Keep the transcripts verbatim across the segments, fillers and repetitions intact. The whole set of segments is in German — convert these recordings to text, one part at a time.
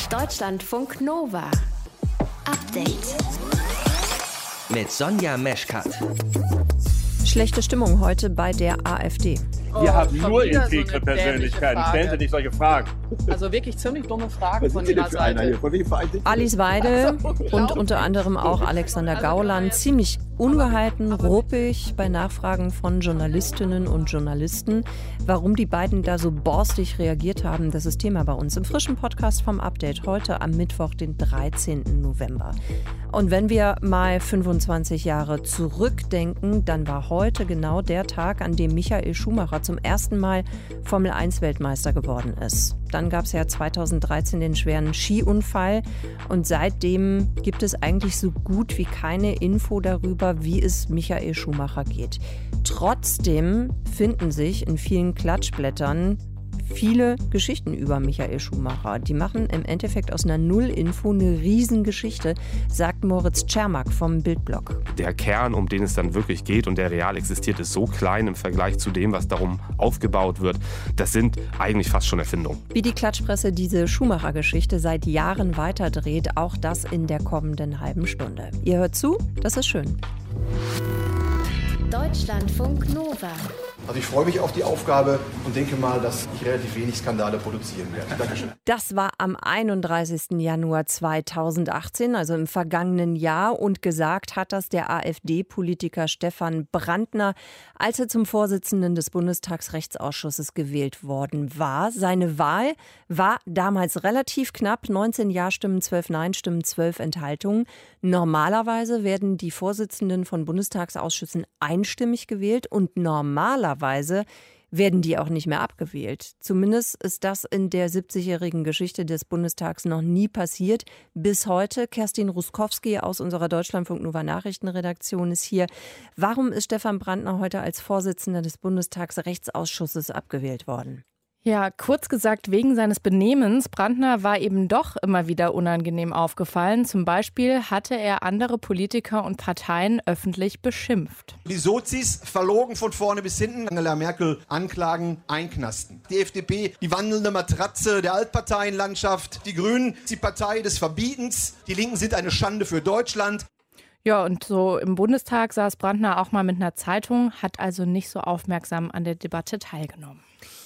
Deutschlandfunk Nova. Update. Mit Sonja Meschkat. Schlechte Stimmung heute bei der AfD. Wir oh, haben nur integre so Persönlichkeiten. Stellen Sie nicht solche Fragen. Also wirklich ziemlich dumme Fragen von Ihrer Seite. Alice Weidel und unter anderem auch Alexander Gauland. Ziemlich ungehalten, ruppig bei Nachfragen von Journalistinnen und Journalisten. Warum die beiden da so borstig reagiert haben, das ist Thema bei uns im frischen Podcast vom Update. Heute am Mittwoch, den dreizehnten November. Und wenn wir mal fünfundzwanzig Jahre zurückdenken, dann war heute genau der Tag, an dem Michael Schumacher zum ersten Mal Formel eins Weltmeister geworden ist. Dann gab es ja zweitausenddreizehn den schweren Skiunfall und seitdem gibt es eigentlich so gut wie keine Info darüber, wie es Michael Schumacher geht. Trotzdem finden sich in vielen Klatschblättern viele Geschichten über Michael Schumacher. Die machen im Endeffekt aus einer Null-Info eine Riesengeschichte, sagt Moritz Czermak vom Bildblog. Der Kern, um den es dann wirklich geht und der real existiert, ist so klein im Vergleich zu dem, was darum aufgebaut wird. Das sind eigentlich fast schon Erfindungen. Wie die Klatschpresse diese Schumacher-Geschichte seit Jahren weiterdreht, auch das in der kommenden halben Stunde. Ihr hört zu, das ist schön. Deutschlandfunk Nova. Also ich freue mich auf die Aufgabe und denke mal, dass ich relativ wenig Skandale produzieren werde. Dankeschön. Das war am einunddreißigsten Januar zweitausendachtzehn, also im vergangenen Jahr. Und gesagt hat das der AfD-Politiker Stefan Brandner, als er zum Vorsitzenden des Bundestagsrechtsausschusses gewählt worden war. Seine Wahl war damals relativ knapp. neunzehn Ja-Stimmen, zwölf Nein-Stimmen, zwölf Enthaltungen. Normalerweise werden die Vorsitzenden von Bundestagsausschüssen einstimmig gewählt und normalerweise Weise werden die auch nicht mehr abgewählt. Zumindest ist das in der siebzigjährigen Geschichte des Bundestags noch nie passiert. Bis heute. Kerstin Ruskowski aus unserer Deutschlandfunk Nova Nachrichtenredaktion ist hier. Warum ist Stefan Brandner heute als Vorsitzender des Bundestagsrechtsausschusses abgewählt worden? Ja, kurz gesagt, wegen seines Benehmens. Brandner war eben doch immer wieder unangenehm aufgefallen. Zum Beispiel hatte er andere Politiker und Parteien öffentlich beschimpft. Die Sozis verlogen von vorne bis hinten. Angela Merkel anklagen, einknasten. Die F D P, die wandelnde Matratze der Altparteienlandschaft. Die Grünen, die Partei des Verbietens. Die Linken sind eine Schande für Deutschland. Ja, und so im Bundestag saß Brandner auch mal mit einer Zeitung, hat also nicht so aufmerksam an der Debatte teilgenommen.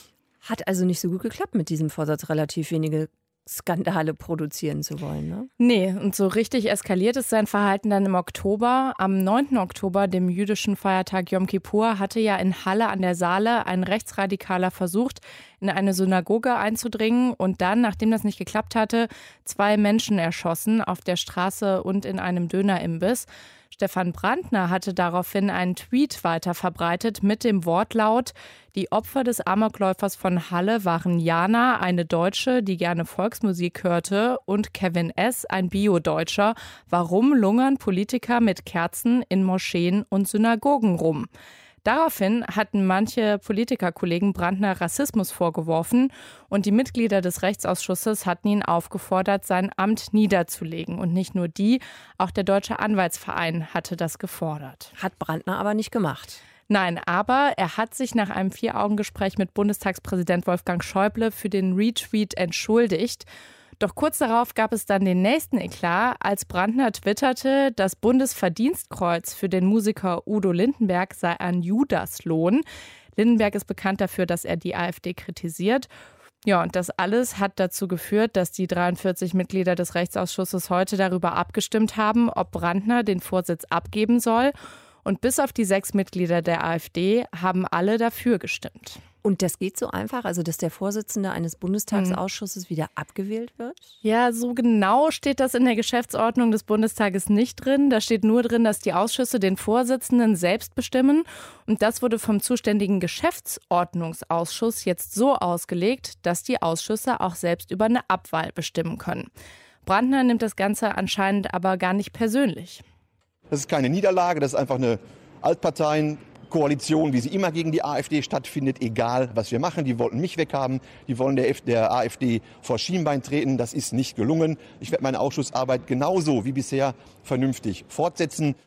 Hat also nicht so gut geklappt mit diesem Vorsatz, relativ wenige Skandale produzieren zu wollen, ne? Nee, und so richtig eskaliert ist sein Verhalten dann im Oktober. Am neunten Oktober, dem jüdischen Feiertag Yom Kippur, hatte ja in Halle an der Saale ein Rechtsradikaler versucht, in eine Synagoge einzudringen und dann, nachdem das nicht geklappt hatte, zwei Menschen erschossen auf der Straße und in einem Dönerimbiss. Stefan Brandner hatte daraufhin einen Tweet weiterverbreitet mit dem Wortlaut: Die Opfer des Amokläufers von Halle waren Jana, eine Deutsche, die gerne Volksmusik hörte, und Kevin S., ein Bio-Deutscher. Warum lungern Politiker mit Kerzen in Moscheen und Synagogen rum? Daraufhin hatten manche Politikerkollegen Brandner Rassismus vorgeworfen und die Mitglieder des Rechtsausschusses hatten ihn aufgefordert, sein Amt niederzulegen. Und nicht nur die, auch der Deutsche Anwaltsverein hatte das gefordert. Hat Brandner aber nicht gemacht. Nein, aber er hat sich nach einem Vier-Augen-Gespräch mit Bundestagspräsident Wolfgang Schäuble für den Retweet entschuldigt. Doch kurz darauf gab es dann den nächsten Eklat, als Brandner twitterte, das Bundesverdienstkreuz für den Musiker Udo Lindenberg sei ein Judaslohn. Lindenberg ist bekannt dafür, dass er die AfD kritisiert. Ja, und das alles hat dazu geführt, dass die dreiundvierzig Mitglieder des Rechtsausschusses heute darüber abgestimmt haben, ob Brandner den Vorsitz abgeben soll. Und bis auf die sechs Mitglieder der AfD haben alle dafür gestimmt. Und das geht so einfach, also dass der Vorsitzende eines Bundestagsausschusses wieder abgewählt wird? Ja, so genau steht das in der Geschäftsordnung des Bundestages nicht drin. Da steht nur drin, dass die Ausschüsse den Vorsitzenden selbst bestimmen. Und das wurde vom zuständigen Geschäftsordnungsausschuss jetzt so ausgelegt, dass die Ausschüsse auch selbst über eine Abwahl bestimmen können. Brandner nimmt das Ganze anscheinend aber gar nicht persönlich. Das ist keine Niederlage, das ist einfach eine Altparteien-Koalition, wie sie immer gegen die AfD stattfindet, egal was wir machen. Die wollten mich weghaben, die wollen der, F- der AfD vor Schienbein treten. Das ist nicht gelungen. Ich werde meine Ausschussarbeit genauso wie bisher vernünftig fortsetzen.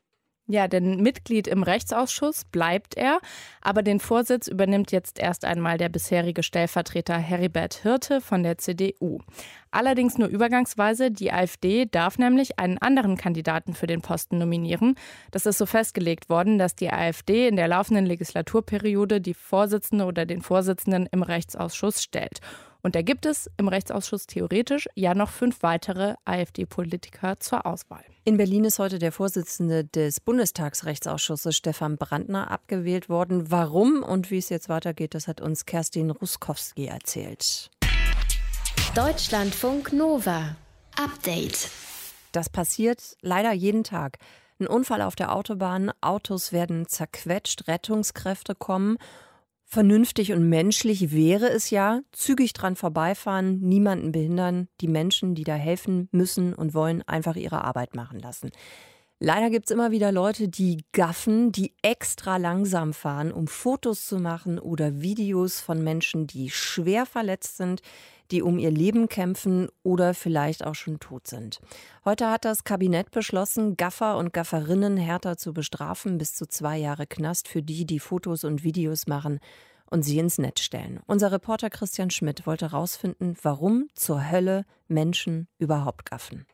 Ja, denn Mitglied im Rechtsausschuss bleibt er, aber den Vorsitz übernimmt jetzt erst einmal der bisherige Stellvertreter Heribert Hirte von der C D U. Allerdings nur übergangsweise. Die AfD darf nämlich einen anderen Kandidaten für den Posten nominieren. Das ist so festgelegt worden, dass die AfD in der laufenden Legislaturperiode die Vorsitzende oder den Vorsitzenden im Rechtsausschuss stellt. Und da gibt es im Rechtsausschuss theoretisch ja noch fünf weitere AfD-Politiker zur Auswahl. In Berlin ist heute der Vorsitzende des Bundestagsrechtsausschusses, Stefan Brandner, abgewählt worden. Warum und wie es jetzt weitergeht, das hat uns Kerstin Ruskowski erzählt. Deutschlandfunk Nova. Update. Das passiert leider jeden Tag. Ein Unfall auf der Autobahn, Autos werden zerquetscht, Rettungskräfte kommen. Vernünftig und menschlich wäre es ja, zügig dran vorbeifahren, niemanden behindern, die Menschen, die da helfen müssen und wollen, einfach ihre Arbeit machen lassen. Leider gibt es immer wieder Leute, die gaffen, die extra langsam fahren, um Fotos zu machen oder Videos von Menschen, die schwer verletzt sind, die um ihr Leben kämpfen oder vielleicht auch schon tot sind. Heute hat das Kabinett beschlossen, Gaffer und Gafferinnen härter zu bestrafen, bis zu zwei Jahre Knast für die, die Fotos und Videos machen und sie ins Netz stellen. Unser Reporter Christian Schmidt wollte herausfinden, warum zur Hölle Menschen überhaupt gaffen.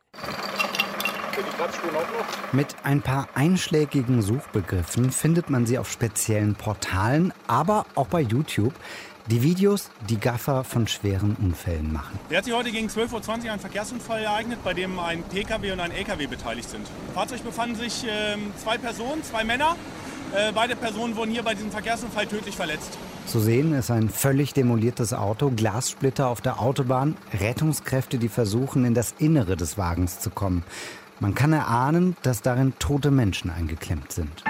Mit ein paar einschlägigen Suchbegriffen findet man sie auf speziellen Portalen, aber auch bei YouTube. Die Videos, die Gaffer von schweren Unfällen machen. Der hat sich heute gegen zwölf Uhr zwanzig ein Verkehrsunfall ereignet, bei dem ein P K W und ein L K W beteiligt sind. Im Fahrzeug befanden sich äh, zwei Personen, zwei Männer. Äh, beide Personen wurden hier bei diesem Verkehrsunfall tödlich verletzt. Zu sehen ist ein völlig demoliertes Auto, Glassplitter auf der Autobahn, Rettungskräfte, die versuchen, in das Innere des Wagens zu kommen. Man kann erahnen, dass darin tote Menschen eingeklemmt sind.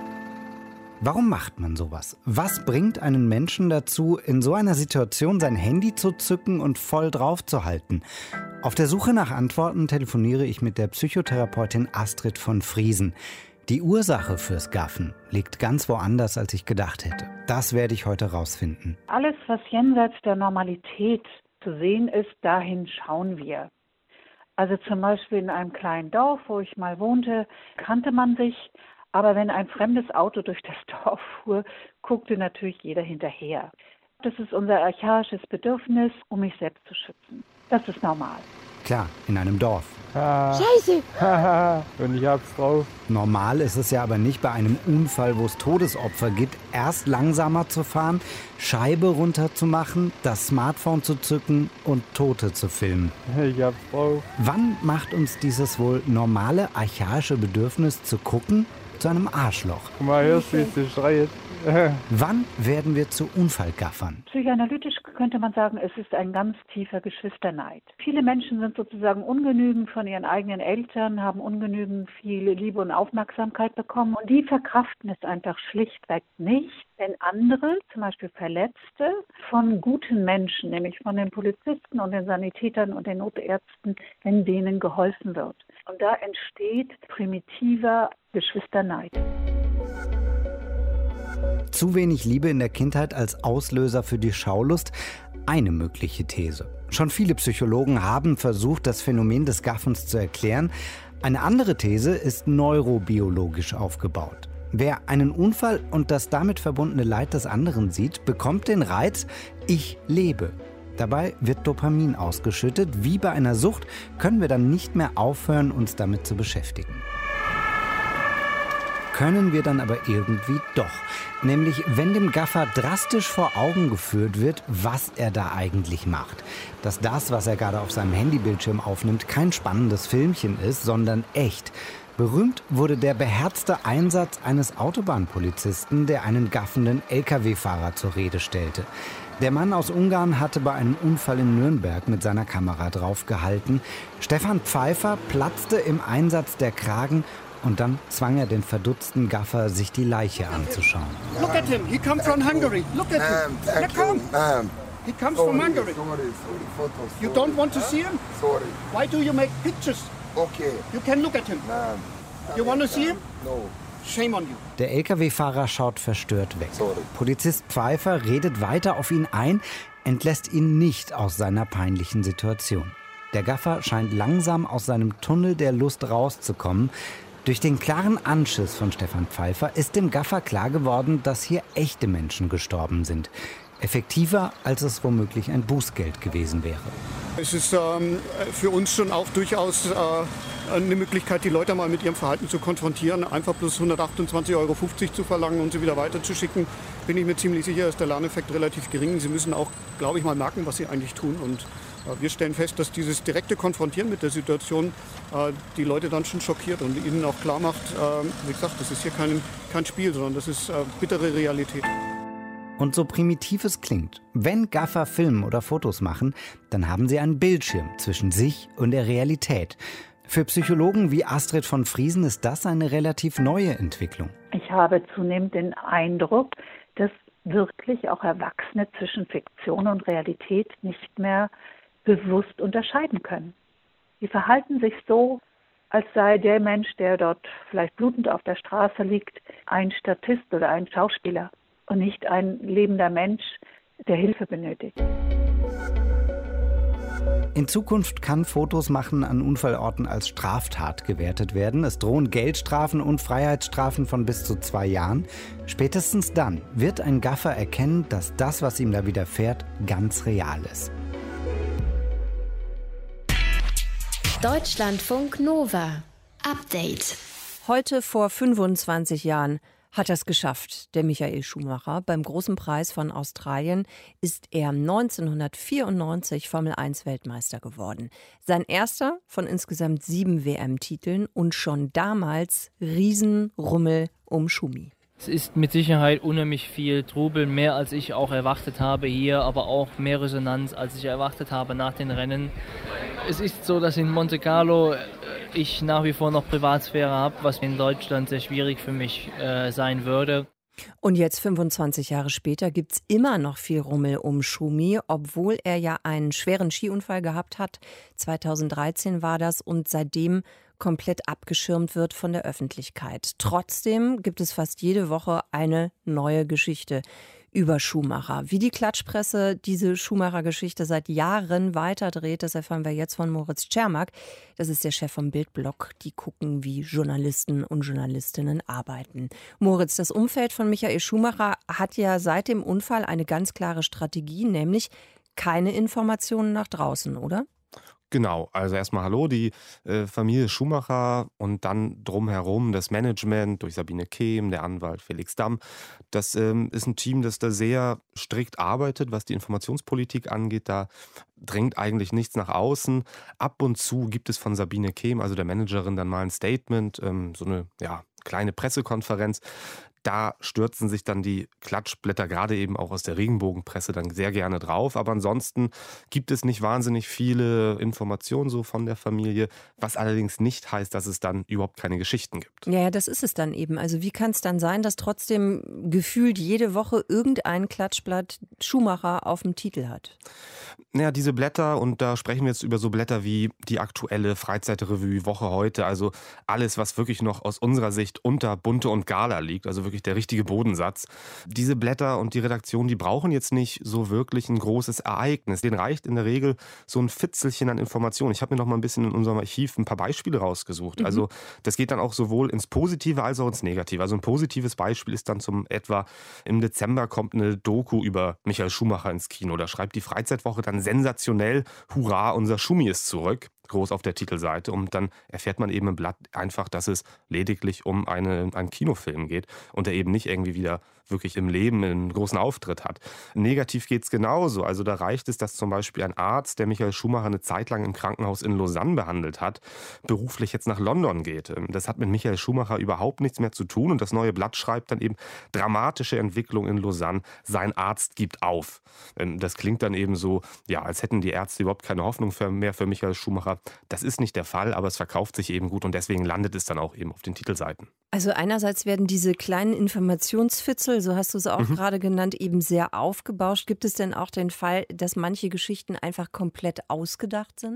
Warum macht man sowas? Was bringt einen Menschen dazu, in so einer Situation sein Handy zu zücken und voll drauf zu halten? Auf der Suche nach Antworten telefoniere ich mit der Psychotherapeutin Astrid von Friesen. Die Ursache fürs Gaffen liegt ganz woanders, als ich gedacht hätte. Das werde ich heute rausfinden. Alles, was jenseits der Normalität zu sehen ist, dahin schauen wir. Also zum Beispiel in einem kleinen Dorf, wo ich mal wohnte, kannte man sich. Aber wenn ein fremdes Auto durch das Dorf fuhr, guckte natürlich jeder hinterher. Das ist unser archaisches Bedürfnis, um mich selbst zu schützen. Das ist normal. Klar, in einem Dorf. Ah. Scheiße! Und ich hab's drauf. Normal ist es ja aber nicht bei einem Unfall, wo es Todesopfer gibt, erst langsamer zu fahren, Scheibe runterzumachen, das Smartphone zu zücken und Tote zu filmen. Ich hab's drauf. Wann macht uns dieses wohl normale archaische Bedürfnis zu gucken zu einem Arschloch? Guck mal, hörst du, wie sie schreit. Wann werden wir zu Unfallgaffern? Psychoanalytisch könnte man sagen, es ist ein ganz tiefer Geschwisterneid. Viele Menschen sind sozusagen ungenügend von ihren eigenen Eltern, haben ungenügend viel Liebe und Aufmerksamkeit bekommen und die verkraften es einfach schlichtweg nicht, wenn andere, zum Beispiel Verletzte, von guten Menschen, nämlich von den Polizisten und den Sanitätern und den Notärzten, wenn denen geholfen wird. Und da entsteht primitiver Geschwisterneid. Zu wenig Liebe in der Kindheit als Auslöser für die Schaulust? Eine mögliche These. Schon viele Psychologen haben versucht, das Phänomen des Gaffens zu erklären. Eine andere These ist neurobiologisch aufgebaut. Wer einen Unfall und das damit verbundene Leid des anderen sieht, bekommt den Reiz, ich lebe. Dabei wird Dopamin ausgeschüttet. Wie bei einer Sucht können wir dann nicht mehr aufhören, uns damit zu beschäftigen. Können wir dann aber irgendwie doch. Nämlich, wenn dem Gaffer drastisch vor Augen geführt wird, was er da eigentlich macht. Dass das, was er gerade auf seinem Handybildschirm aufnimmt, kein spannendes Filmchen ist, sondern echt. Berühmt wurde der beherzte Einsatz eines Autobahnpolizisten, der einen gaffenden L K W-Fahrer zur Rede stellte. Der Mann aus Ungarn hatte bei einem Unfall in Nürnberg mit seiner Kamera draufgehalten. Stefan Pfeiffer platzte im Einsatz der Kragen und dann zwang er den verdutzten Gaffer, sich die Leiche anzuschauen. Look at him, he comes from Hungary. Look at him. Na komm. He comes from Hungary. You don't want to see him? Sorry. Why do you make pictures? Okay. You can look at him. You want to see him? No. Shame on you. Der L K W-Fahrer schaut verstört weg. Sorry. Polizist Pfeiffer redet weiter auf ihn ein, entlässt ihn nicht aus seiner peinlichen Situation. Der Gaffer scheint langsam aus seinem Tunnel der Lust rauszukommen. Durch den klaren Anschiss von Stefan Pfeiffer ist dem Gaffer klar geworden, dass hier echte Menschen gestorben sind. Effektiver, als es womöglich ein Bußgeld gewesen wäre. Es ist ähm, für uns schon auch durchaus äh, eine Möglichkeit, die Leute mal mit ihrem Verhalten zu konfrontieren. Einfach bloß hundertachtundzwanzig Euro fünfzig zu verlangen und sie wieder weiterzuschicken, bin ich mir ziemlich sicher, ist der Lerneffekt relativ gering. Sie müssen auch, glaube ich, mal merken, was sie eigentlich tun. Und äh, wir stellen fest, dass dieses direkte Konfrontieren mit der Situation äh, die Leute dann schon schockiert und ihnen auch klar macht, äh, wie gesagt, das ist hier kein, kein Spiel, sondern das ist äh, bittere Realität. Und so primitiv es klingt, wenn Gaffer filmen oder Fotos machen, dann haben sie einen Bildschirm zwischen sich und der Realität. Für Psychologen wie Astrid von Friesen ist das eine relativ neue Entwicklung. Ich habe zunehmend den Eindruck, dass wirklich auch Erwachsene zwischen Fiktion und Realität nicht mehr bewusst unterscheiden können. Sie verhalten sich so, als sei der Mensch, der dort vielleicht blutend auf der Straße liegt, ein Statist oder ein Schauspieler. Und nicht ein lebender Mensch, der Hilfe benötigt. In Zukunft kann Fotos machen an Unfallorten als Straftat gewertet werden. Es drohen Geldstrafen und Freiheitsstrafen von bis zu zwei Jahren. Spätestens dann wird ein Gaffer erkennen, dass das, was ihm da widerfährt, ganz real ist. Deutschlandfunk Nova. Update. Heute vor fünfundzwanzig Jahren hat er es geschafft, der Michael Schumacher. Beim Großen Preis von Australien ist er neunzehnhundertvierundneunzig Formel eins Weltmeister geworden. Sein erster von insgesamt sieben W M-Titeln und schon damals Riesenrummel um Schumi. Es ist mit Sicherheit unheimlich viel Trubel, mehr als ich auch erwartet habe hier, aber auch mehr Resonanz, als ich erwartet habe nach den Rennen. Es ist so, dass in Monte Carlo ich nach wie vor noch Privatsphäre habe, was in Deutschland sehr schwierig für mich äh, sein würde. Und jetzt, fünfundzwanzig Jahre später, gibt es immer noch viel Rummel um Schumi, obwohl er ja einen schweren Skiunfall gehabt hat. zweitausenddreizehn war das und seitdem komplett abgeschirmt wird von der Öffentlichkeit. Trotzdem gibt es fast jede Woche eine neue Geschichte über Schumacher. Wie die Klatschpresse diese Schumacher-Geschichte seit Jahren weiterdreht, das erfahren wir jetzt von Moritz Czermak. Das ist der Chef vom Bild-Blog. Die gucken, wie Journalisten und Journalistinnen arbeiten. Moritz, das Umfeld von Michael Schumacher hat ja seit dem Unfall eine ganz klare Strategie, nämlich keine Informationen nach draußen, oder? Genau, also erstmal hallo, die äh, Familie Schumacher und dann drumherum das Management durch Sabine Kehm, der Anwalt Felix Damm. Das ähm, ist ein Team, das da sehr strikt arbeitet, was die Informationspolitik angeht. Da dringt eigentlich nichts nach außen. Ab und zu gibt es von Sabine Kehm, also der Managerin, dann mal ein Statement, ähm, so eine ja, kleine Pressekonferenz. Da stürzen sich dann die Klatschblätter, gerade eben auch aus der Regenbogenpresse, dann sehr gerne drauf. Aber ansonsten gibt es nicht wahnsinnig viele Informationen so von der Familie, was allerdings nicht heißt, dass es dann überhaupt keine Geschichten gibt. Ja, ja, das ist es dann eben. Also wie kann es dann sein, dass trotzdem gefühlt jede Woche irgendein Klatschblatt Schumacher auf dem Titel hat? Naja, diese Blätter, und da sprechen wir jetzt über so Blätter wie die aktuelle Freizeitrevue Woche heute, also alles, was wirklich noch aus unserer Sicht unter Bunte und Gala liegt, also wirklich der richtige Bodensatz. Diese Blätter und die Redaktion, die brauchen jetzt nicht so wirklich ein großes Ereignis. Denen reicht in der Regel so ein Fitzelchen an Informationen. Ich habe mir noch mal ein bisschen in unserem Archiv ein paar Beispiele rausgesucht. Mhm. Also das geht dann auch sowohl ins Positive als auch ins Negative. Also ein positives Beispiel ist dann zum etwa im Dezember kommt eine Doku über Michael Schumacher ins Kino. Da schreibt die Freizeitwoche dann sensationell, hurra, unser Schumi ist zurück, groß auf der Titelseite. Und dann erfährt man eben im Blatt einfach, dass es lediglich um eine, einen Kinofilm geht und er eben nicht irgendwie wieder wirklich im Leben einen großen Auftritt hat. Negativ geht es genauso. Also da reicht es, dass zum Beispiel ein Arzt, der Michael Schumacher eine Zeit lang im Krankenhaus in Lausanne behandelt hat, beruflich jetzt nach London geht. Das hat mit Michael Schumacher überhaupt nichts mehr zu tun. Und das neue Blatt schreibt dann eben, dramatische Entwicklung in Lausanne, sein Arzt gibt auf. Das klingt dann eben so, ja, als hätten die Ärzte überhaupt keine Hoffnung mehr für Michael Schumacher. Das ist nicht der Fall, aber es verkauft sich eben gut und deswegen landet es dann auch eben auf den Titelseiten. Also einerseits werden diese kleinen Informationsfitzel, so hast du es auch mhm. gerade genannt, eben sehr aufgebauscht. Gibt es denn auch den Fall, dass manche Geschichten einfach komplett ausgedacht sind?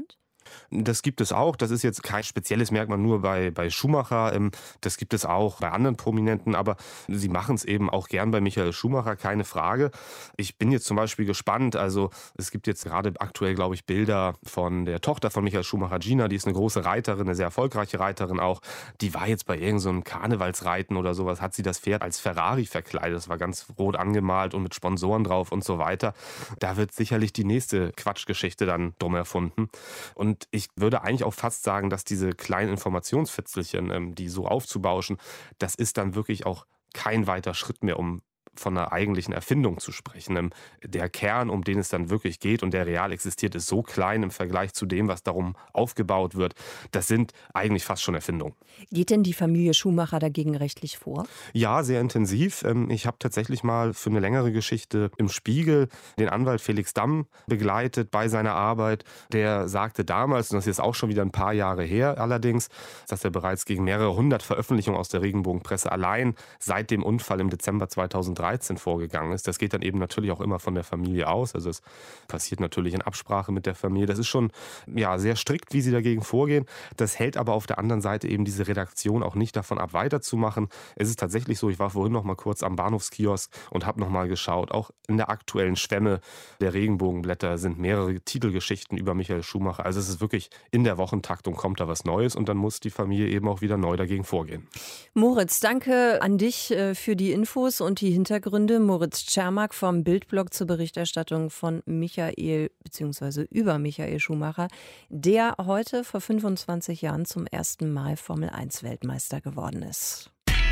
Das gibt es auch. Das ist jetzt kein spezielles Merkmal nur bei, bei Schumacher. Das gibt es auch bei anderen Prominenten. Aber sie machen es eben auch gern bei Michael Schumacher, keine Frage. Ich bin jetzt zum Beispiel gespannt. Also es gibt jetzt gerade aktuell, glaube ich, Bilder von der Tochter von Michael Schumacher, Gina. Die ist eine große Reiterin, eine sehr erfolgreiche Reiterin auch. Die war jetzt bei irgendeinem so einem Karnevalsreiten oder sowas, hat sie das Pferd als Ferrari verkleidet. Das war ganz rot angemalt und mit Sponsoren drauf und so weiter. Da wird sicherlich die nächste Quatschgeschichte dann drum erfunden. Und ich würde eigentlich auch fast sagen, dass diese kleinen Informationsfitzelchen, die so aufzubauschen, das ist dann wirklich auch kein weiter Schritt mehr, um von einer eigentlichen Erfindung zu sprechen. Der Kern, um den es dann wirklich geht und der real existiert, ist so klein im Vergleich zu dem, was darum aufgebaut wird. Das sind eigentlich fast schon Erfindungen. Geht denn die Familie Schumacher dagegen rechtlich vor? Ja, sehr intensiv. Ich habe tatsächlich mal für eine längere Geschichte im Spiegel den Anwalt Felix Damm begleitet bei seiner Arbeit. Der sagte damals, und das ist jetzt auch schon wieder ein paar Jahre her allerdings, dass er bereits gegen mehrere hundert Veröffentlichungen aus der Regenbogenpresse allein seit dem Unfall im Dezember zweitausenddreizehn vorgegangen ist. Das geht dann eben natürlich auch immer von der Familie aus. Also es passiert natürlich in Absprache mit der Familie. Das ist schon ja, sehr strikt, wie sie dagegen vorgehen. Das hält aber auf der anderen Seite eben diese Redaktion auch nicht davon ab, weiterzumachen. Es ist tatsächlich so, ich war vorhin noch mal kurz am Bahnhofskiosk und habe noch mal geschaut. Auch in der aktuellen Schwemme der Regenbogenblätter sind mehrere Titelgeschichten über Michael Schumacher. Also es ist wirklich in der Wochentaktung kommt da was Neues und dann muss die Familie eben auch wieder neu dagegen vorgehen. Moritz, danke an dich für die Infos und die Hintergründe. Hintergründe. Moritz Czermak vom Bildblog zur Berichterstattung von Michael bzw. über Michael Schumacher, der heute vor fünfundzwanzig Jahren zum ersten Mal Formel eins Weltmeister geworden ist.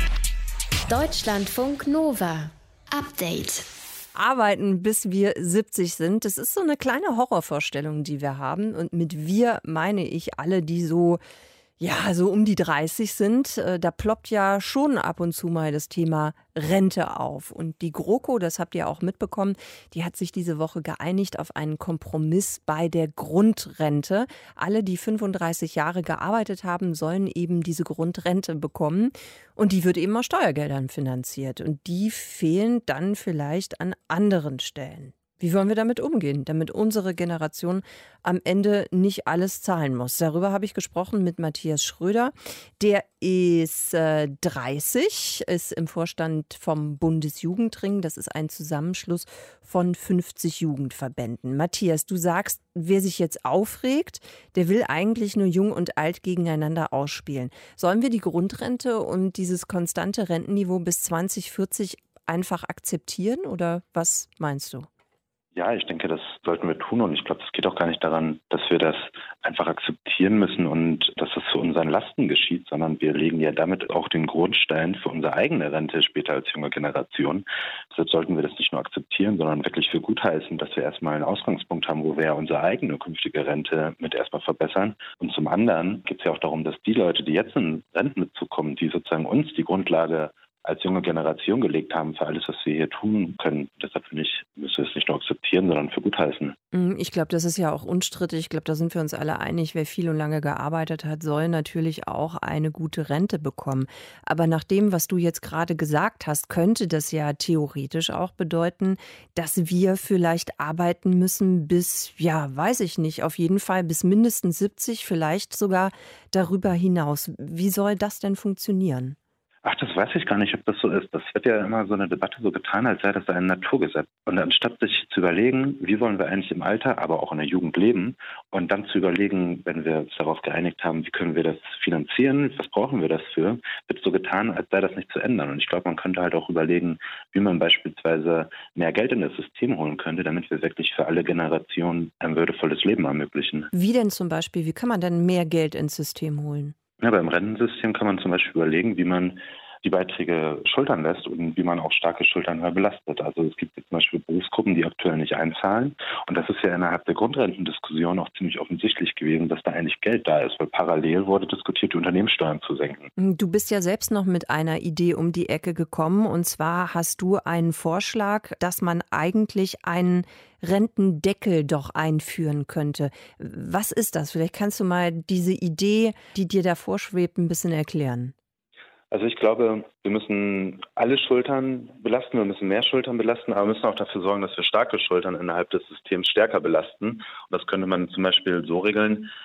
Deutschlandfunk Nova. Update. Arbeiten, bis wir siebzig sind. Das ist so eine kleine Horrorvorstellung, die wir haben. Und mit wir meine ich alle, die so Ja, so um die dreißig sind, da ploppt ja schon ab und zu mal das Thema Rente auf. Und die GroKo, das habt ihr auch mitbekommen, die hat sich diese Woche geeinigt auf einen Kompromiss bei der Grundrente. Alle, die fünfunddreißig Jahre gearbeitet haben, sollen eben diese Grundrente bekommen. Und die wird eben aus Steuergeldern finanziert. Und die fehlen dann vielleicht an anderen Stellen. Wie wollen wir damit umgehen, damit unsere Generation am Ende nicht alles zahlen muss? Darüber habe ich gesprochen mit Matthias Schröder. Der ist äh, dreißig, ist im Vorstand vom Bundesjugendring. Das ist ein Zusammenschluss von fünfzig Jugendverbänden. Matthias, du sagst, wer sich jetzt aufregt, der will eigentlich nur Jung und Alt gegeneinander ausspielen. Sollen wir die Grundrente und dieses konstante Rentenniveau bis zwanzig vierzig einfach akzeptieren oder was meinst du? Ja, ich denke, das sollten wir tun und ich glaube, es geht auch gar nicht daran, dass wir das einfach akzeptieren müssen und dass das zu unseren Lasten geschieht, sondern wir legen ja damit auch den Grundstein für unsere eigene Rente später als junge Generation. Deshalb sollten wir das nicht nur akzeptieren, sondern wirklich für gut heißen, dass wir erstmal einen Ausgangspunkt haben, wo wir ja unsere eigene künftige Rente mit erstmal verbessern. Und zum anderen geht es ja auch darum, dass die Leute, die jetzt in Rentenbezug kommen, die sozusagen uns die Grundlage als junge Generation gelegt haben für alles, was wir hier tun können. Deshalb finde ich, müssen wir es nicht nur akzeptieren, sondern für gut heißen. Ich glaube, das ist ja auch unstrittig. Ich glaube, da sind wir uns alle einig. Wer viel und lange gearbeitet hat, soll natürlich auch eine gute Rente bekommen. Aber nach dem, was du jetzt gerade gesagt hast, könnte das ja theoretisch auch bedeuten, dass wir vielleicht arbeiten müssen bis, ja, weiß ich nicht, auf jeden Fall bis mindestens siebzig, vielleicht sogar darüber hinaus. Wie soll das denn funktionieren? Ach, das weiß ich gar nicht, ob das so ist. Das wird ja immer so eine Debatte so getan, als sei das ein Naturgesetz. Und anstatt sich zu überlegen, wie wollen wir eigentlich im Alter, aber auch in der Jugend leben, und dann zu überlegen, wenn wir uns darauf geeinigt haben, wie können wir das finanzieren, was brauchen wir dafür, wird so getan, als sei das nicht zu ändern. Und ich glaube, man könnte halt auch überlegen, wie man beispielsweise mehr Geld in das System holen könnte, damit wir wirklich für alle Generationen ein würdevolles Leben ermöglichen. Wie denn zum Beispiel? Wie kann man denn mehr Geld ins System holen? Ja, beim Rentensystem kann man zum Beispiel überlegen, wie man die Beiträge schultern lässt und wie man auch starke Schultern belastet. Also es gibt jetzt zum Beispiel Berufsgruppen, die aktuell nicht einzahlen. Und das ist ja innerhalb der Grundrentendiskussion auch ziemlich offensichtlich gewesen, dass da eigentlich Geld da ist, weil parallel wurde diskutiert, die Unternehmenssteuern zu senken. Du bist ja selbst noch mit einer Idee um die Ecke gekommen. Und zwar hast du einen Vorschlag, dass man eigentlich einen Rentendeckel doch einführen könnte. Was ist das? Vielleicht kannst du mal diese Idee, die dir da vorschwebt, ein bisschen erklären. Also ich glaube, wir müssen alle Schultern belasten, wir müssen mehr Schultern belasten, aber wir müssen auch dafür sorgen, dass wir starke Schultern innerhalb des Systems stärker belasten. Und das könnte man zum Beispiel so regeln,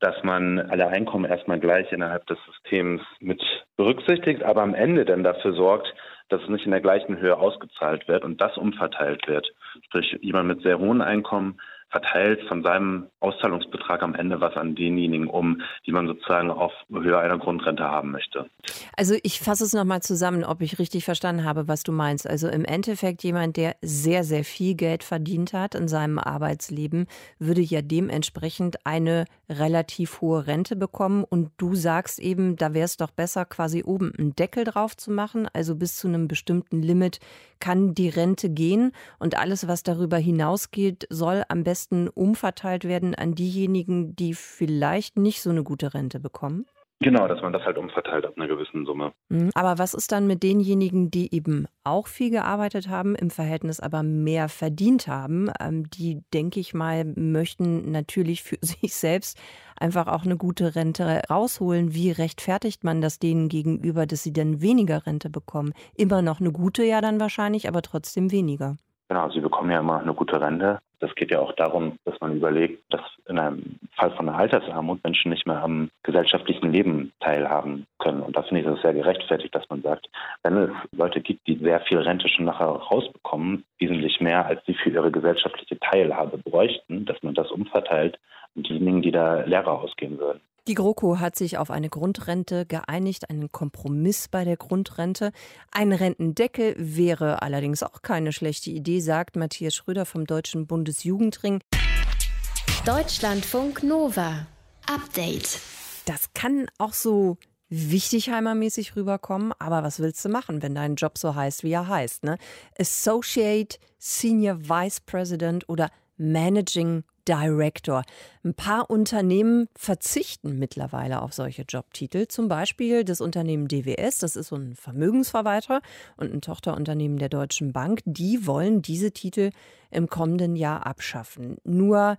dass man alle Einkommen erstmal gleich innerhalb des Systems mit berücksichtigt, aber am Ende dann dafür sorgt, dass es nicht in der gleichen Höhe ausgezahlt wird und das umverteilt wird. Sprich, jemand mit sehr hohen Einkommen verteilt von seinem Auszahlungsbetrag am Ende was an denjenigen um, die man sozusagen auf Höhe einer Grundrente haben möchte. Also ich fasse es nochmal zusammen, ob ich richtig verstanden habe, was du meinst. Also im Endeffekt jemand, der sehr, sehr viel Geld verdient hat in seinem Arbeitsleben, würde ja dementsprechend eine relativ hohe Rente bekommen. Und du sagst eben, da wäre es doch besser, quasi oben einen Deckel drauf zu machen. Also bis zu einem bestimmten Limit kann die Rente gehen. Und alles, was darüber hinausgeht, soll am besten umverteilt werden an diejenigen, die vielleicht nicht so eine gute Rente bekommen? Genau, dass man das halt umverteilt ab einer gewissen Summe. Aber was ist dann mit denjenigen, die eben auch viel gearbeitet haben, im Verhältnis aber mehr verdient haben? Die, denke ich mal, möchten natürlich für sich selbst einfach auch eine gute Rente rausholen. Wie rechtfertigt man das denen gegenüber, dass sie dann weniger Rente bekommen? Immer noch eine gute, ja dann wahrscheinlich, aber trotzdem weniger. Genau, sie bekommen ja immer eine gute Rente. Das geht ja auch darum, dass man überlegt, dass in einem Fall von einer Altersarmut Menschen nicht mehr am gesellschaftlichen Leben teilhaben können. Und da finde ich es sehr gerechtfertigt, dass man sagt, wenn es Leute gibt, die sehr viel Rente schon nachher rausbekommen, wesentlich mehr, als sie für ihre gesellschaftliche Teilhabe bräuchten, dass man das umverteilt an diejenigen, die da leerer ausgehen würden. Die GroKo hat sich auf eine Grundrente geeinigt, einen Kompromiss bei der Grundrente. Ein Rentendeckel wäre allerdings auch keine schlechte Idee, sagt Matthias Schröder vom Deutschen Bundesjugendring. Deutschlandfunk Nova. Update. Das kann auch so Wichtigheimer-mäßig rüberkommen, aber was willst du machen, wenn dein Job so heißt, wie er heißt, ne? Associate, Senior Vice President oder Managing Director. Ein paar Unternehmen verzichten mittlerweile auf solche Jobtitel. Zum Beispiel das Unternehmen D W S, das ist so ein Vermögensverwalter und ein Tochterunternehmen der Deutschen Bank. Die wollen diese Titel im kommenden Jahr abschaffen. Nur,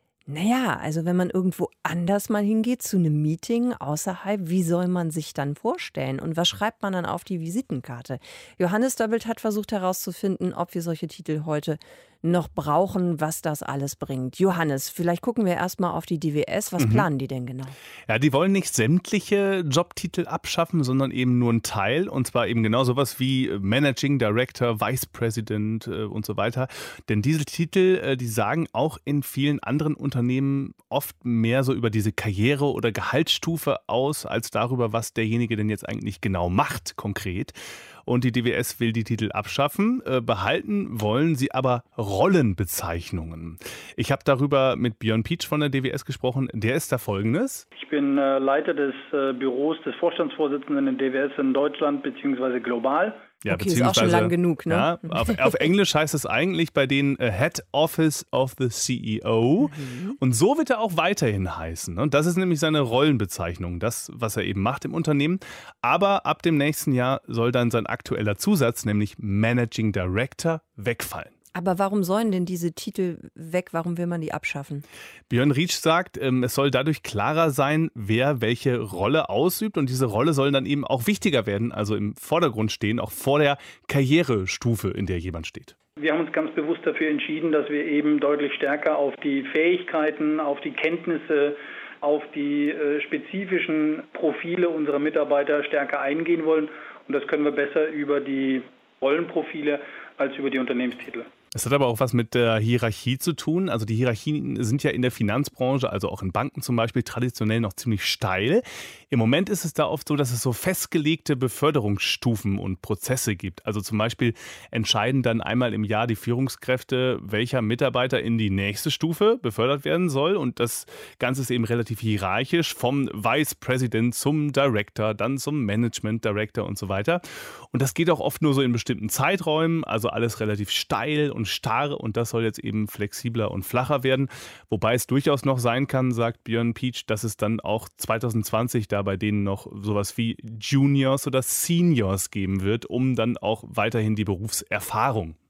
naja, also wenn man irgendwo anders mal hingeht zu einem Meeting außerhalb, wie soll man sich dann vorstellen? Und was schreibt man dann auf die Visitenkarte? Johannes Doppelt hat versucht herauszufinden, ob wir solche Titel heute noch brauchen, was das alles bringt. Johannes, vielleicht gucken wir erstmal auf die D W S. Was mhm. planen die denn genau? Ja, die wollen nicht sämtliche Jobtitel abschaffen, sondern eben nur einen Teil. Und zwar eben genau sowas wie Managing Director, Vice President äh, und so weiter. Denn diese Titel, äh, die sagen auch in vielen anderen Unternehmen oft mehr so über diese Karriere- oder Gehaltsstufe aus, als darüber, was derjenige denn jetzt eigentlich genau macht, konkret. Und die D W S will die Titel abschaffen. Äh, behalten wollen sie aber Rollenbezeichnungen. Ich habe darüber mit Björn Pietsch von der D W S gesprochen. Der ist da Folgendes. Ich bin äh, Leiter des äh, Büros des Vorstandsvorsitzenden in D W S in Deutschland bzw. global. Ja, okay, ist auch schon lang genug, ne? Ja, auf, auf Englisch heißt es eigentlich bei denen uh, Head Office of the C E O. Mhm. Und so wird er auch weiterhin heißen. Und das ist nämlich seine Rollenbezeichnung, das, was er eben macht im Unternehmen. Aber ab dem nächsten Jahr soll dann sein aktueller Zusatz, nämlich Managing Director, wegfallen. Aber warum sollen denn diese Titel weg? Warum will man die abschaffen? Björn Rietsch sagt, es soll dadurch klarer sein, wer welche Rolle ausübt. Und diese Rolle soll dann eben auch wichtiger werden, also im Vordergrund stehen, auch vor der Karrierestufe, in der jemand steht. Wir haben uns ganz bewusst dafür entschieden, dass wir eben deutlich stärker auf die Fähigkeiten, auf die Kenntnisse, auf die äh, spezifischen Profile unserer Mitarbeiter stärker eingehen wollen. Und das können wir besser über die Rollenprofile als über die Unternehmenstitel. Es hat aber auch was mit der Hierarchie zu tun. Also die Hierarchien sind ja in der Finanzbranche, also auch in Banken zum Beispiel, traditionell noch ziemlich steil. Im Moment ist es da oft so, dass es so festgelegte Beförderungsstufen und Prozesse gibt. Also zum Beispiel entscheiden dann einmal im Jahr die Führungskräfte, welcher Mitarbeiter in die nächste Stufe befördert werden soll. Und das Ganze ist eben relativ hierarchisch, vom Vice President zum Director, dann zum Management Director und so weiter. Und das geht auch oft nur so in bestimmten Zeiträumen, also alles relativ steil und starr, und das soll jetzt eben flexibler und flacher werden. Wobei es durchaus noch sein kann, sagt Björn Pietsch, dass es dann auch zwanzig zwanzig da bei denen noch sowas wie Juniors oder Seniors geben wird, um dann auch weiterhin die Berufserfahrung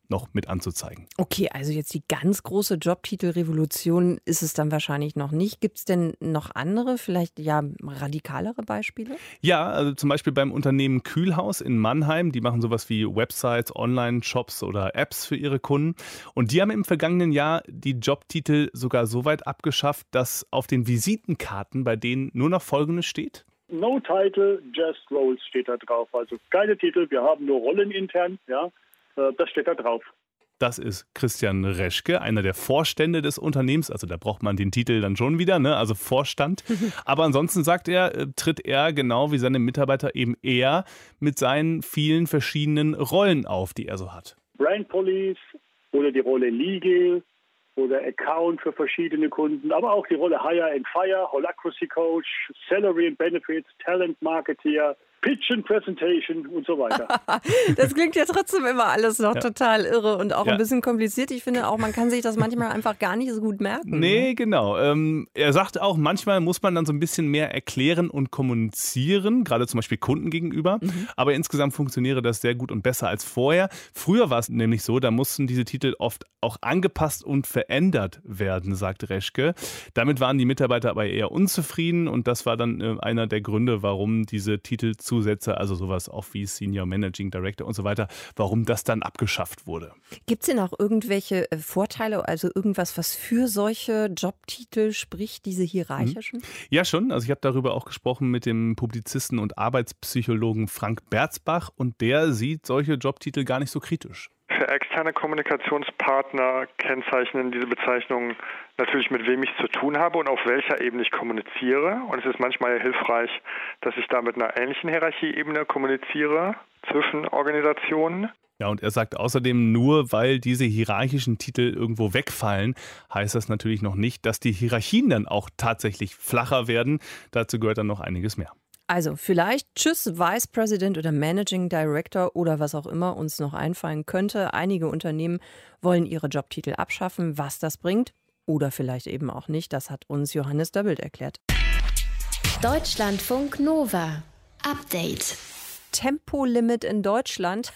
noch mit anzuzeigen. Okay, also jetzt die ganz große Jobtitelrevolution ist es dann wahrscheinlich noch nicht. Gibt es denn noch andere, vielleicht ja radikalere Beispiele? Ja, also zum Beispiel beim Unternehmen Kühlhaus in Mannheim. Die machen sowas wie Websites, Online-Shops oder Apps für ihre Kunden. Und die haben im vergangenen Jahr die Jobtitel sogar so weit abgeschafft, dass auf den Visitenkarten bei denen nur noch Folgendes steht. No title, just roles steht da drauf. Also keine Titel, wir haben nur Rollen intern, ja. Das steht da drauf. Das ist Christian Reschke, einer der Vorstände des Unternehmens. Also da braucht man den Titel dann schon wieder, ne? Also Vorstand. Aber ansonsten sagt er, tritt er genau wie seine Mitarbeiter eben eher mit seinen vielen verschiedenen Rollen auf, die er so hat. Brand Police oder die Rolle Legal oder Account für verschiedene Kunden, aber auch die Rolle Hire and Fire, Holacracy Coach, Salary and Benefits, Talent Marketeer, Pitch and Presentation und so weiter. Das klingt ja trotzdem immer alles noch ja. total irre und auch ja. ein bisschen kompliziert. Ich finde auch, man kann sich das manchmal einfach gar nicht so gut merken. Nee, ne? genau. Ähm, er sagt auch, manchmal muss man dann so ein bisschen mehr erklären und kommunizieren, gerade zum Beispiel Kunden gegenüber. Mhm. Aber insgesamt funktioniere das sehr gut und besser als vorher. Früher war es nämlich so, da mussten diese Titel oft auch angepasst und verändert werden, sagt Reschke. Damit waren die Mitarbeiter aber eher unzufrieden und das war dann äh, einer der Gründe, warum diese Titel zu Zusätze, also sowas auch wie Senior Managing Director und so weiter, warum das dann abgeschafft wurde. Gibt es denn auch irgendwelche Vorteile, also irgendwas, was für solche Jobtitel spricht, diese hierarchischen? Ja, schon. Also ich habe darüber auch gesprochen mit dem Publizisten und Arbeitspsychologen Frank Berzbach und der sieht solche Jobtitel gar nicht so kritisch. Für externe Kommunikationspartner kennzeichnen diese Bezeichnungen natürlich, mit wem ich zu tun habe und auf welcher Ebene ich kommuniziere. Und es ist manchmal hilfreich, dass ich da mit einer ähnlichen Hierarchieebene kommuniziere zwischen Organisationen. Ja, und er sagt außerdem, nur weil diese hierarchischen Titel irgendwo wegfallen, heißt das natürlich noch nicht, dass die Hierarchien dann auch tatsächlich flacher werden. Dazu gehört dann noch einiges mehr. Also vielleicht Tschüss Vice President oder Managing Director oder was auch immer uns noch einfallen könnte. Einige Unternehmen wollen ihre Jobtitel abschaffen. Was das bringt oder vielleicht eben auch nicht, das hat uns Johannes Döbbelt erklärt. Deutschlandfunk Nova. Update. Tempolimit in Deutschland.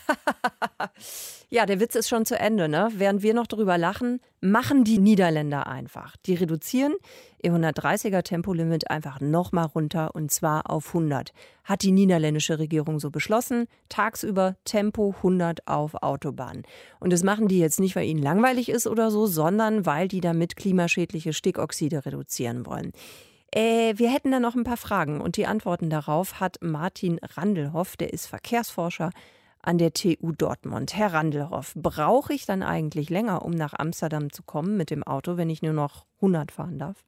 Ja, der Witz ist schon zu Ende, ne? Während wir noch drüber lachen, machen die Niederländer einfach. Die reduzieren ihr hundertdreißiger Tempolimit einfach nochmal runter und zwar auf hundert. Hat die niederländische Regierung so beschlossen. Tagsüber Tempo hundert auf Autobahnen. Und das machen die jetzt nicht, weil ihnen langweilig ist oder so, sondern weil die damit klimaschädliche Stickoxide reduzieren wollen. Äh, wir hätten da noch ein paar Fragen und die Antworten darauf hat Martin Randelhoff, der ist Verkehrsforscher an der T U Dortmund. Herr Randelhoff, brauche ich dann eigentlich länger, um nach Amsterdam zu kommen mit dem Auto, wenn ich nur noch hundert fahren darf?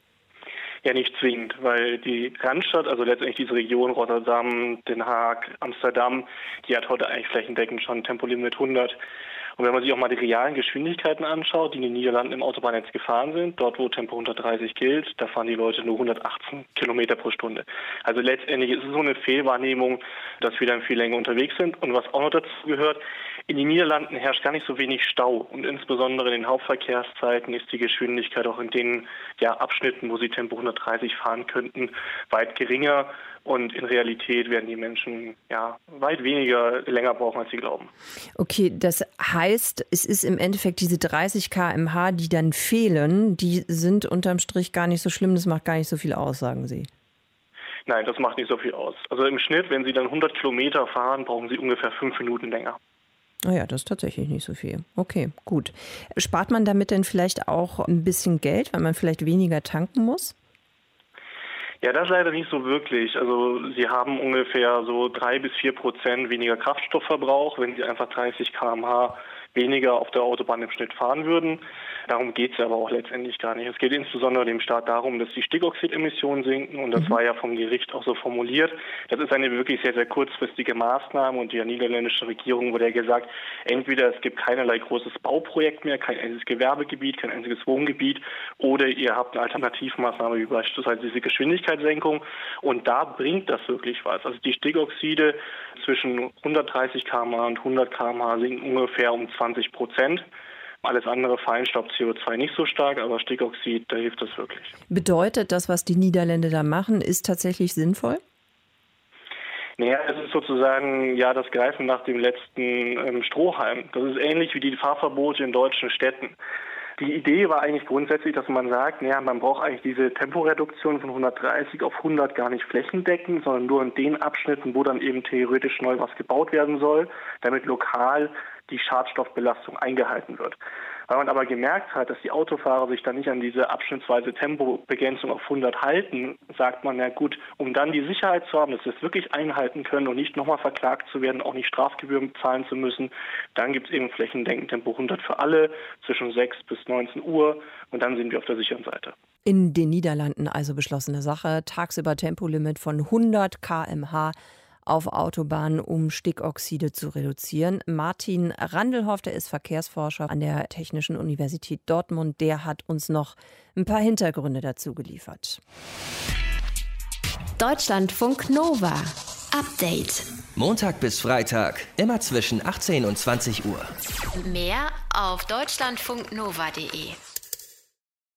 Ja, nicht zwingend, weil die Randstadt, also letztendlich diese Region Rotterdam, Den Haag, Amsterdam, die hat heute eigentlich flächendeckend schon ein Tempolimit hundert. Und wenn man sich auch mal die realen Geschwindigkeiten anschaut, die in den Niederlanden im Autobahnnetz gefahren sind, dort wo Tempo hundertdreißig gilt, da fahren die Leute nur hundertachtzehn Kilometer pro Stunde. Also letztendlich ist es so eine Fehlwahrnehmung, dass wir dann viel länger unterwegs sind. Und was auch noch dazu gehört, in den Niederlanden herrscht gar nicht so wenig Stau. Und insbesondere in den Hauptverkehrszeiten ist die Geschwindigkeit auch in den ja, Abschnitten, wo sie Tempo hundertdreißig fahren könnten, weit geringer. Und in Realität werden die Menschen ja weit weniger länger brauchen, als sie glauben. Okay, das heißt, es ist im Endeffekt diese dreißig Kilometer pro Stunde, die dann fehlen, die sind unterm Strich gar nicht so schlimm, das macht gar nicht so viel aus, sagen Sie. Nein, das macht nicht so viel aus. Also im Schnitt, wenn Sie dann hundert Kilometer fahren, brauchen Sie ungefähr fünf Minuten länger. Naja, das ist tatsächlich nicht so viel. Okay, gut. Spart man damit denn vielleicht auch ein bisschen Geld, weil man vielleicht weniger tanken muss? Ja, das leider nicht so wirklich. Also Sie haben ungefähr so drei bis vier Prozent weniger Kraftstoffverbrauch, wenn Sie einfach dreißig Kilometer pro Stunde weniger auf der Autobahn im Schnitt fahren würden. Darum geht es aber auch letztendlich gar nicht. Es geht insbesondere dem Staat darum, dass die Stickoxidemissionen sinken und das mhm. war ja vom Gericht auch so formuliert. Das ist eine wirklich sehr, sehr kurzfristige Maßnahme und die niederländische Regierung wurde ja gesagt, entweder es gibt keinerlei großes Bauprojekt mehr, kein einziges Gewerbegebiet, kein einziges Wohngebiet oder ihr habt eine Alternativmaßnahme wie beispielsweise diese Geschwindigkeitssenkung und da bringt das wirklich was. Also die Stickoxide zwischen hundertdreißig Kilometer pro Stunde und hundert Kilometer pro Stunde sinken ungefähr um zwanzig Prozent. Alles andere, Feinstaub, C O zwei nicht so stark, aber Stickoxid, da hilft das wirklich. Bedeutet das, was die Niederländer da machen, ist tatsächlich sinnvoll? Naja, es ist sozusagen ja das Greifen nach dem letzten ähm, Strohhalm. Das ist ähnlich wie die Fahrverbote in deutschen Städten. Die Idee war eigentlich grundsätzlich, dass man sagt, naja, man braucht eigentlich diese Temporeduktion von hundertdreißig auf hundert gar nicht flächendeckend, sondern nur in den Abschnitten, wo dann eben theoretisch neu was gebaut werden soll, damit lokal die Schadstoffbelastung eingehalten wird. Weil man aber gemerkt hat, dass die Autofahrer sich dann nicht an diese abschnittsweise Tempobegrenzung auf hundert halten, sagt man, na gut, um dann die Sicherheit zu haben, dass wir es wirklich einhalten können und nicht nochmal verklagt zu werden, auch nicht Strafgebühren bezahlen zu müssen, dann gibt es eben flächendeckend Tempo hundert für alle zwischen sechs bis neunzehn Uhr und dann sind wir auf der sicheren Seite. In den Niederlanden also beschlossene Sache, tagsüber Tempolimit von hundert Kilometer pro Stunde auf Autobahnen, um Stickoxide zu reduzieren. Martin Randelhoff, der ist Verkehrsforscher an der Technischen Universität Dortmund, der hat uns noch ein paar Hintergründe dazu geliefert. Deutschlandfunk Nova. Update. Montag bis Freitag, immer zwischen achtzehn und zwanzig Uhr. Mehr auf deutschlandfunknova punkt de.